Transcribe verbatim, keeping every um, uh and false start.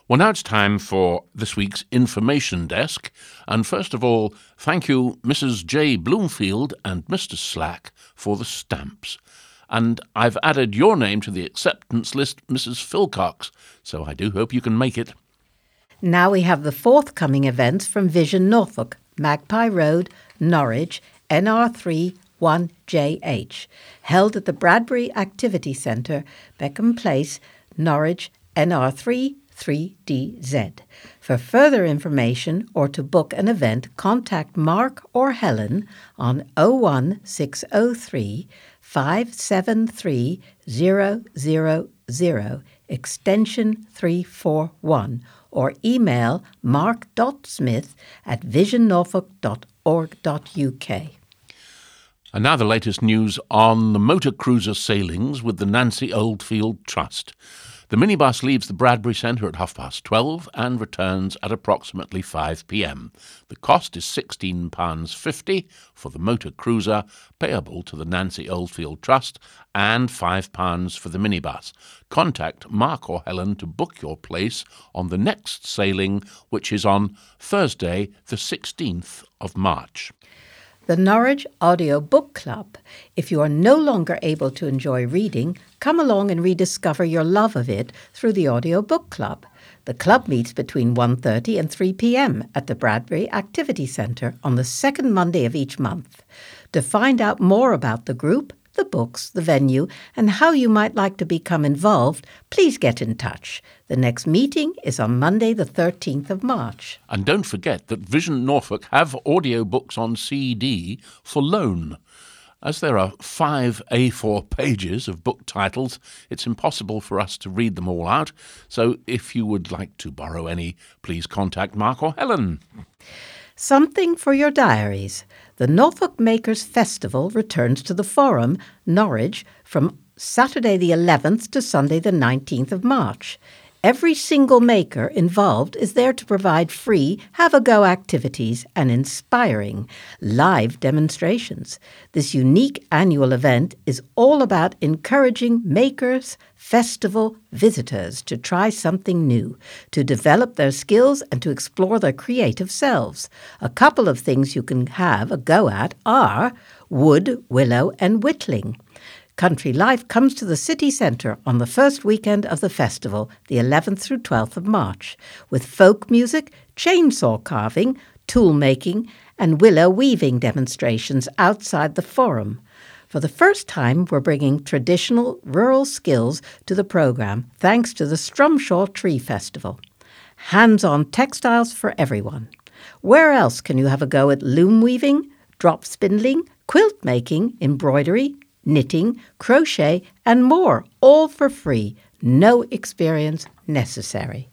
Well, now it's time for this week's Information Desk. And first of all, thank you, Missus J. Bloomfield and Mister Slack, for the stamps. And I've added your name to the acceptance list, Missus Philcox, so I do hope you can make it. Now we have the forthcoming events from Vision Norfolk, Magpie Road, Norwich, N R three one J H, held at the Bradbury Activity Centre, Beckham Place, Norwich, N R three three D Z. For further information or to book an event, contact Mark or Helen on oh one six oh three, five seven three, zero zero zero, extension three four one, or email mark.smith at vision norfolk dot org dot U K. And now the latest news on the motor cruiser sailings with the Nancy Oldfield Trust. The minibus leaves the Bradbury Centre at half past twelve and returns at approximately five p.m. The cost is sixteen pounds fifty for the motor cruiser, payable to the Nancy Oldfield Trust, and five pounds for the minibus. Contact Mark or Helen to book your place on the next sailing, which is on Thursday, the sixteenth of March. The Norwich Audio Book Club. If you are no longer able to enjoy reading, come along and rediscover your love of it through the Audio Book Club. The club meets between one thirty and three p.m. at the Bradbury Activity Centre on the second Monday of each month. To find out more about the group, the books, the venue, and how you might like to become involved, please get in touch. The next meeting is on Monday the thirteenth of March. And don't forget that Vision Norfolk have audiobooks on C D for loan. As there are five A four pages of book titles, it's impossible for us to read them all out. So if you would like to borrow any, please contact Mark or Helen. Something for your diaries. The Norfolk Makers Festival returns to the Forum, Norwich, from Saturday the eleventh to Sunday the nineteenth of March. Every single maker involved is there to provide free have-a-go activities and inspiring live demonstrations. This unique annual event is all about encouraging makers, festival visitors to try something new, to develop their skills and to explore their creative selves. A couple of things you can have a go at are wood, willow and whittling. Country Life comes to the city centre on the first weekend of the festival, the eleventh through twelfth of March, with folk music, chainsaw carving, tool making and willow weaving demonstrations outside the Forum. For the first time, we're bringing traditional rural skills to the programme thanks to the Strumshaw Tree Festival. Hands-on textiles for everyone. Where else can you have a go at loom weaving, drop spindling, quilt making, embroidery, knitting, crochet, and more, all for free. No experience necessary.